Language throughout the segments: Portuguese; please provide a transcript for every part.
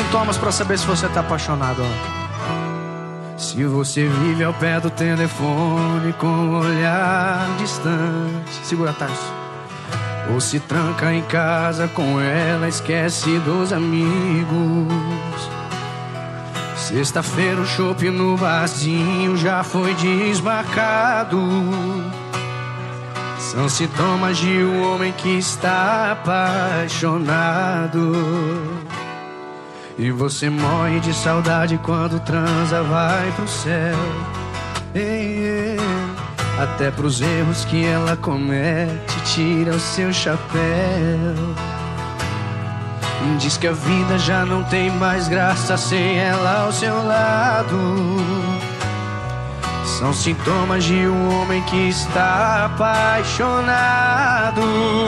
sintomas pra saber se você tá apaixonado, ó. Se você vive ao pé do telefone com um olhar distante, segura, Tarso. Ou se tranca em casa com ela, esquece dos amigos. Sexta-feira o chopp no barzinho já foi desmarcado. São sintomas de um homem que está apaixonado. E você morre de saudade quando transa, vai pro céu. Até pros erros que ela comete, tira o seu chapéu. Diz que a vida já não tem mais graça sem ela ao seu lado. São sintomas de um homem que está apaixonado.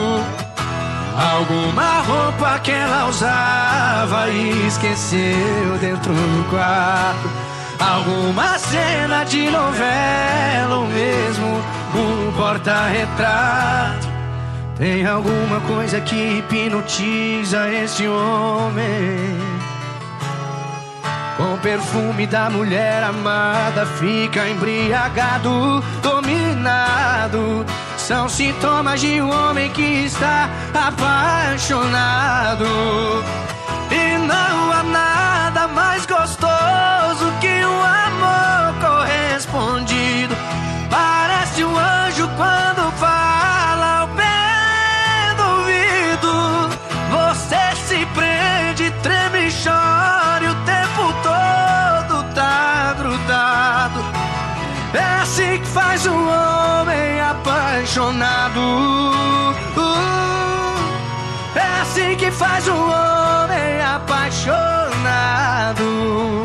Alguma roupa que ela usava e esqueceu dentro do quarto. Alguma cena de novela ou mesmo um porta-retrato. Tem alguma coisa que hipnotiza esse homem. Com o perfume da mulher amada fica embriagado, dominado. São sintomas de um homem que está apaixonado. E não há nada mais gostoso que um amor correspondido. Parece um anjo quando fala ao pé do ouvido. Você se prende, treme e chora e o tempo todo tá grudado. É assim que faz um homem apaixonado. É assim que faz um homem apaixonado.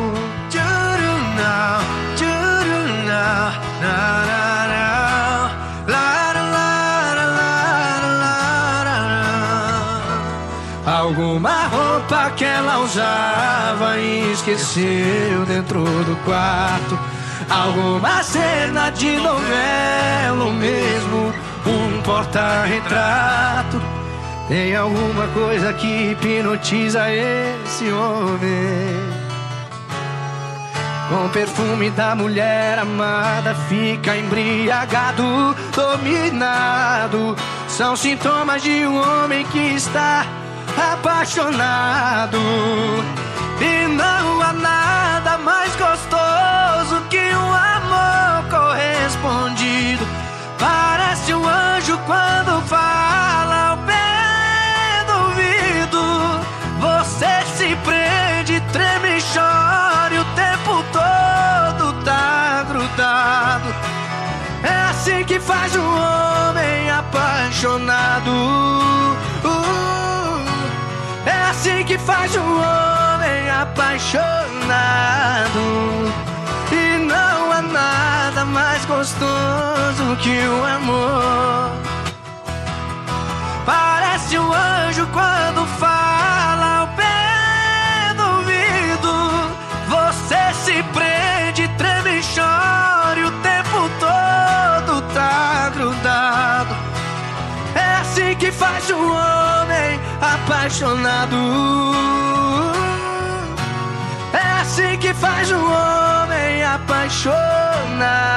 Alguma roupa que ela usava e esqueceu dentro do quarto. Alguma cena de novela ou mesmo um porta-retrato. Tem alguma coisa que hipnotiza esse homem. Com o perfume da mulher amada fica embriagado, dominado. São sintomas de um homem que está apaixonado. E não há nada mais gostoso que um amor correspondido. Parece um anjo quando fala ao pé do ouvido. Você se prende, treme e chora e o tempo todo tá grudado. É assim que faz um homem apaixonado. É assim que faz um homem apaixonado. E não há nada mais gostoso que o amor. Parece um anjo quando fala ao pé do ouvido. Você se prende, treme e chora e o tempo todo tá grudado. É assim que faz um homem apaixonado. É assim que faz um homem apaixonado.